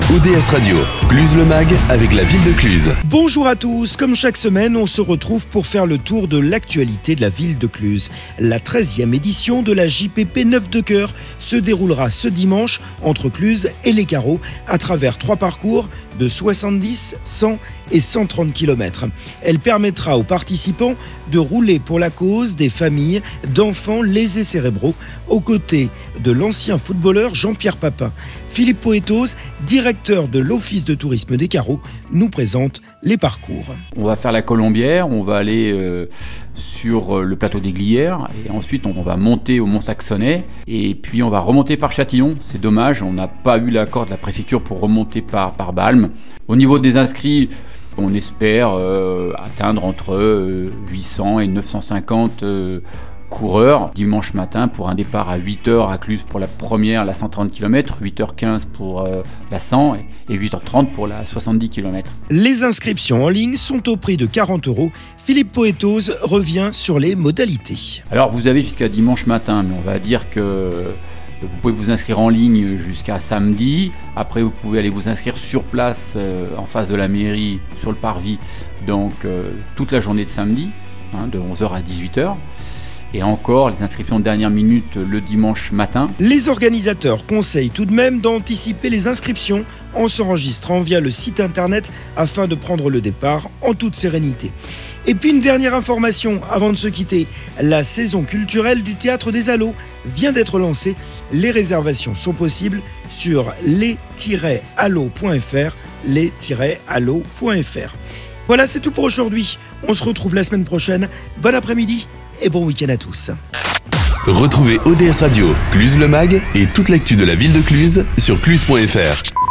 ODS Radio, Cluse le Mag avec la ville de Cluse. Bonjour à tous, comme chaque semaine, on se retrouve pour faire le tour de l'actualité de la ville de Cluse. La 13e édition de la JPP 9 de Cœur se déroulera ce dimanche entre Cluse et Les Carreaux à travers 3 parcours de 70, 100 et 130 km. Elle permettra aux participants de rouler pour la cause des familles d'enfants lésés cérébraux aux côtés de l'ancien footballeur Jean-Pierre Papin. Philippe Poetos, directeur de l'Office de tourisme des Carreaux, nous présente les parcours. On va faire la Colombière, on va aller sur le plateau des Glières et ensuite on va monter au Mont-Saxonnet et puis on va remonter par Châtillon. C'est dommage, on n'a pas eu l'accord de la préfecture pour remonter par Balme. Au niveau des inscrits, on espère atteindre entre 800 et 950 coureurs dimanche matin pour un départ à 8h à Cluse pour la première, la 130 km, 8h15 pour la 100 et 8h30 pour la 70 km. Les inscriptions en ligne sont au prix de 40 €. Philippe Poetos revient sur les modalités. Alors vous avez jusqu'à dimanche matin, mais on va dire que vous pouvez vous inscrire en ligne jusqu'à samedi. Après, vous pouvez aller vous inscrire sur place en face de la mairie, sur le parvis, donc toute la journée de samedi, de 11h à 18h. Et encore, les inscriptions de dernière minute le dimanche matin. Les organisateurs conseillent tout de même d'anticiper les inscriptions en s'enregistrant via le site internet afin de prendre le départ en toute sérénité. Et puis une dernière information avant de se quitter, la saison culturelle du Théâtre des Allos vient d'être lancée. Les réservations sont possibles sur les-allos.fr, les-allos.fr. Voilà, c'est tout pour aujourd'hui. On se retrouve la semaine prochaine. Bon après-midi et bon week-end à tous. Retrouvez ODS Radio, Cluse le Mag et toute l'actu de la ville de Cluse sur cluse.fr.